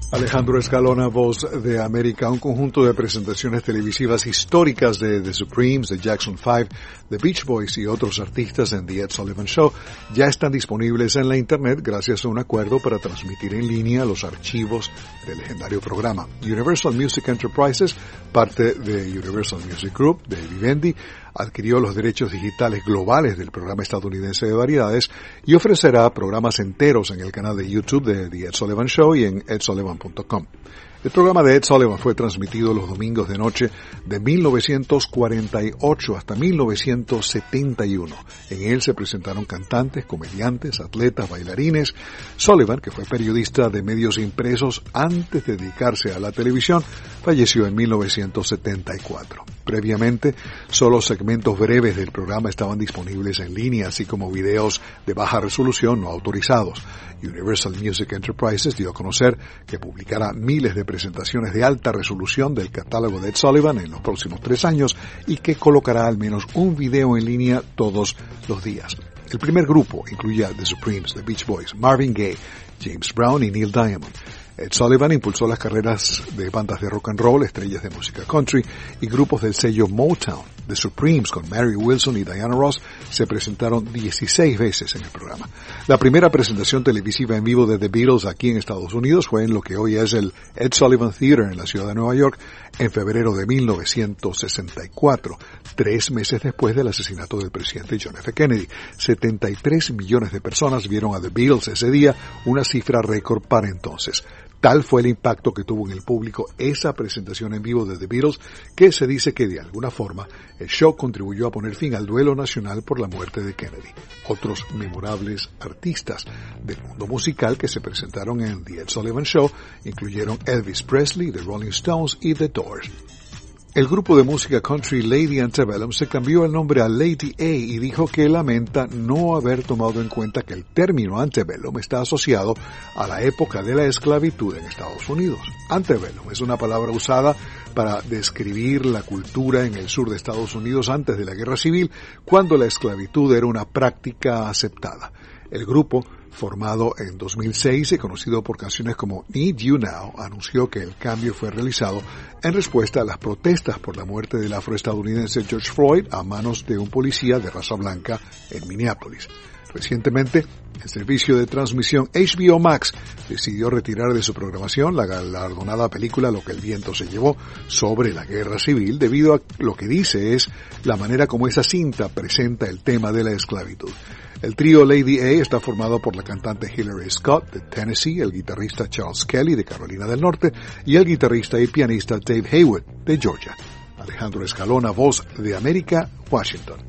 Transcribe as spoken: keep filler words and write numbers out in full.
Alejandro Escalona, Voz de América. Un conjunto de presentaciones televisivas históricas de The Supremes, The Jackson Five, The Beach Boys y otros artistas en The Ed Sullivan Show ya están disponibles en la Internet gracias a un acuerdo para transmitir en línea los archivos del legendario programa. Universal Music Enterprises, parte de Universal Music Group de Vivendi, adquirió los derechos digitales globales del programa estadounidense de variedades y ofrecerá programas enteros en el canal de YouTube de The Ed Sullivan Show y en ed sullivan punto com. El programa de Ed Sullivan fue transmitido los domingos de noche de mil novecientos cuarenta y ocho hasta mil novecientos setenta y uno. En él se presentaron cantantes, comediantes, atletas, bailarines. Sullivan, que fue periodista de medios impresos antes de dedicarse a la televisión, falleció en mil novecientos setenta y cuatro. Previamente, solo segmentos breves del programa estaban disponibles en línea, así como videos de baja resolución no autorizados. Universal Music Enterprises dio a conocer que publicará miles de presentaciones de alta resolución del catálogo de Ed Sullivan en los próximos tres años y que colocará al menos un video en línea todos los días. El primer grupo incluye a The Supremes, The Beach Boys, Marvin Gaye, James Brown y Neil Diamond. Ed Sullivan impulsó las carreras de bandas de rock and roll, estrellas de música country y grupos del sello Motown. The Supremes, con Mary Wilson y Diana Ross, se presentaron dieciséis veces en el programa. La primera presentación televisiva en vivo de The Beatles aquí en Estados Unidos fue en lo que hoy es el Ed Sullivan Theater en la ciudad de Nueva York en febrero de mil novecientos sesenta y cuatro, tres meses después del asesinato del presidente John F. Kennedy. setenta y tres millones de personas vieron a The Beatles ese día, una cifra récord para entonces. Tal fue el impacto que tuvo en el público esa presentación en vivo de The Beatles, que se dice que de alguna forma el show contribuyó a poner fin al duelo nacional por la muerte de Kennedy. Otros memorables artistas del mundo musical que se presentaron en The Ed Sullivan Show incluyeron Elvis Presley, The Rolling Stones y The Doors. El grupo de música country Lady Antebellum se cambió el nombre a Lady A y dijo que lamenta no haber tomado en cuenta que el término antebellum está asociado a la época de la esclavitud en Estados Unidos. Antebellum es una palabra usada para describir la cultura en el sur de Estados Unidos antes de la Guerra Civil, cuando la esclavitud era una práctica aceptada. El grupo, formado en dos mil seis y conocido por canciones como Need You Now, anunció que el cambio fue realizado en respuesta a las protestas por la muerte del afroestadounidense George Floyd a manos de un policía de raza blanca en Minneapolis. Recientemente, el servicio de transmisión H B O Max decidió retirar de su programación la galardonada película Lo que el viento se llevó sobre la guerra civil debido a lo que dice es la manera como esa cinta presenta el tema de la esclavitud. El trío Lady A está formado por la cantante Hillary Scott de Tennessee, el guitarrista Charles Kelly de Carolina del Norte y el guitarrista y pianista Dave Haywood de Georgia. Alejandro Escalona, Voz de América, Washington.